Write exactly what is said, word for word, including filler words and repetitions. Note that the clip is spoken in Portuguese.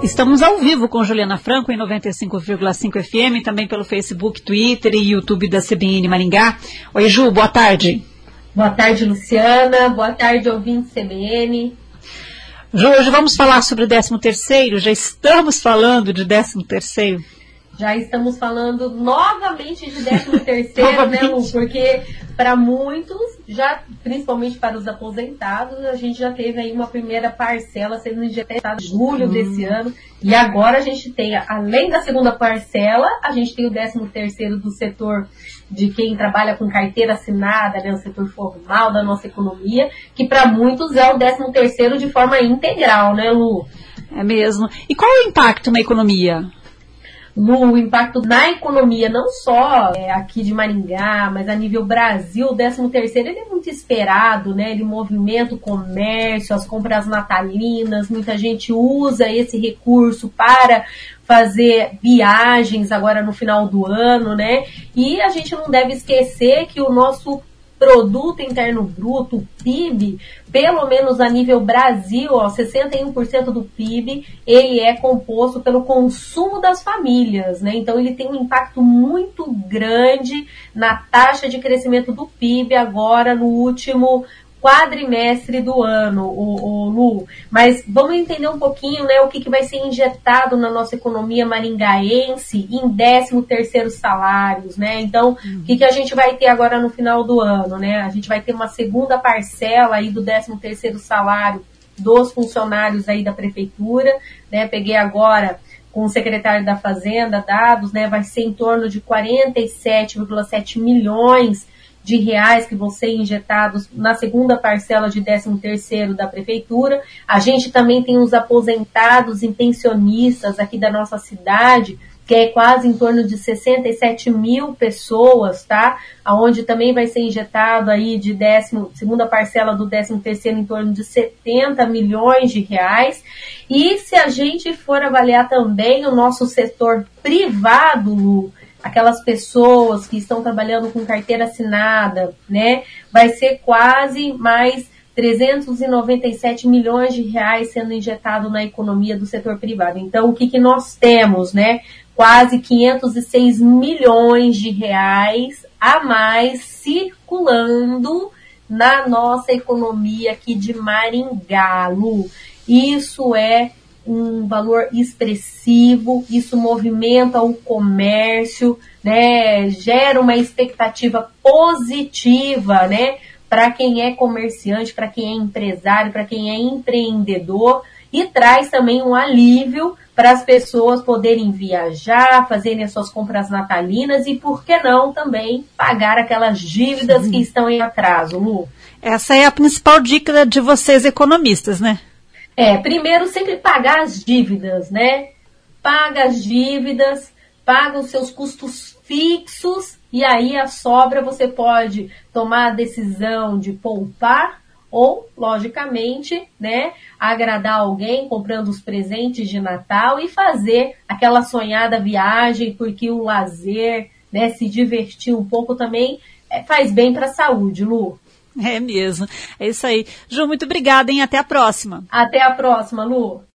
Estamos ao vivo com Juliana Franco em noventa e cinco vírgula cinco F M, também pelo Facebook, Twitter e YouTube da C B N Maringá. Oi, Ju, boa tarde. Boa tarde, Luciana. Boa tarde, ouvinte C B N. Ju, hoje vamos falar sobre o décimo terceiro. Já estamos falando de décimo terceiro. Já estamos falando novamente de décimo terceiro, né, Lu? Porque para muitos, já, principalmente para os aposentados, a gente já teve aí uma primeira parcela sendo injetada em julho hum. desse ano. E agora a gente tem, além da segunda parcela, a gente tem o décimo terceiro do setor de quem trabalha com carteira assinada, né, o setor formal da nossa economia, que para muitos é o décimo terceiro de forma integral, né, Lu? É mesmo. E qual é o impacto na economia? No impacto na economia, não só é, aqui de Maringá, mas a nível Brasil, o décimo terceiro ele é muito esperado, né? Ele movimenta o comércio, as compras natalinas, muita gente usa esse recurso para fazer viagens agora no final do ano, né? E a gente não deve esquecer que o nosso Produto Interno Bruto, o P I B, pelo menos a nível Brasil, ó, sessenta e um por cento do P I B, ele é composto pelo consumo das famílias, né? Então ele tem um impacto muito grande na taxa de crescimento do P I B agora no último quadrimestre do ano, o, o Lu. Mas vamos entender um pouquinho, né, o que, que vai ser injetado na nossa economia maringaense em décimo terceiro salários, né? Então, uhum. o que, que a gente vai ter agora no final do ano, né? A gente vai ter uma segunda parcela aí do décimo terceiro salário dos funcionários aí da prefeitura, né? Peguei agora com o secretário da Fazenda dados, né? Vai ser em torno de quarenta e sete vírgula sete milhões de reais que vão ser injetados na segunda parcela de décimo terceiro da prefeitura. A gente também tem os aposentados e pensionistas aqui da nossa cidade, que é quase em torno de sessenta e sete mil pessoas, tá? Aonde também vai ser injetado aí de décimo, segunda parcela do décimo terceiro em torno de setenta milhões de reais. E se a gente for avaliar também o nosso setor privado, Lu, aquelas pessoas que estão trabalhando com carteira assinada, né, vai ser quase mais trezentos e noventa e sete milhões de reais sendo injetado na economia do setor privado. Então, o que, que nós temos, né? Quase quinhentos e seis milhões de reais a mais circulando na nossa economia aqui de Maringá, Lu. Isso é um valor expressivo, isso movimenta o comércio, né, gera uma expectativa positiva, né, para quem é comerciante, para quem é empresário, para quem é empreendedor, e traz também um alívio para as pessoas poderem viajar, fazerem as suas compras natalinas e, por que não, também pagar aquelas dívidas Sim. que estão em atraso, Lu. Essa é a principal dica de vocês economistas, né? É, primeiro sempre pagar as dívidas, né? Paga as dívidas, paga os seus custos fixos e aí a sobra você pode tomar a decisão de poupar ou, logicamente, né, agradar alguém comprando os presentes de Natal e fazer aquela sonhada viagem, porque o lazer, né, se divertir um pouco também é, faz bem para a saúde, Lu. É mesmo. É isso aí. Ju, muito obrigada, hein? Até a próxima. Até a próxima, Lu.